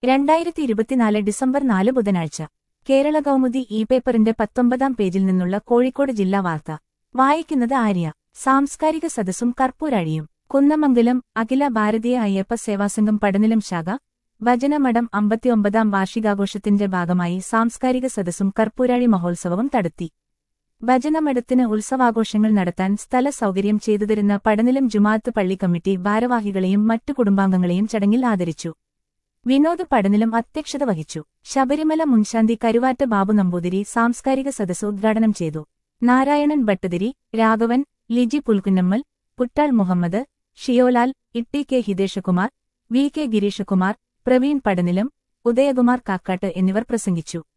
2024 December 4 ബുധനാഴ്ച കേരള കൗമുദി പേപ്പറിന്റെ 19-ാം പേജിൽ നിന്നുള്ള കോഴിക്കോട് ജില്ലാ വാർത്ത വായിക്കുന്നത് ആര്യ. സാംസ്കാരിക സദസ്സും കർപ്പൂരാഴിയും. കുന്നമംഗലം അഖില ഭാരതീയ അയ്യപ്പ സേവാസംഘം പടനിലം ശാഖ ഭജനമഠം 59-ാം വാർഷികാഘോഷത്തിന്റെ ഭാഗമായി സാംസ്കാരിക സദസ്സും കർപ്പൂരാഴി മഹോത്സവവും നടത്തി. ഭജനമഠത്തിന് ഉത്സവാഘോഷങ്ങൾ നടത്താൻ സ്ഥല സൗകര്യം ചെയ്തുതരുന്ന പടനിലം ജുമാഅത്ത് പള്ളി കമ്മിറ്റി ഭാരവാഹികളെയും മറ്റു കുടുംബാംഗങ്ങളെയും ചടങ്ങിൽ ആദരിച്ചു. വിനോദ് പടനിലം അധ്യക്ഷത വഹിച്ചു. ശബരിമല മുൻശാന്തി കരുവാറ്റ ബാബു നമ്പൂതിരി സാംസ്കാരിക സദസ്സ് ഉദ്ഘാടനം ചെയ്തു. Narayanan Bhattathiri, Raghavan, Liji Pulkunnammal, Puttal Muhammad, Shiyolal, Itti K Hiteshakumar, V K Gireeshakumar, Praveen Padanilam, Udayakumar Kakkat എന്നിവർ പ്രസംഗിച്ചു.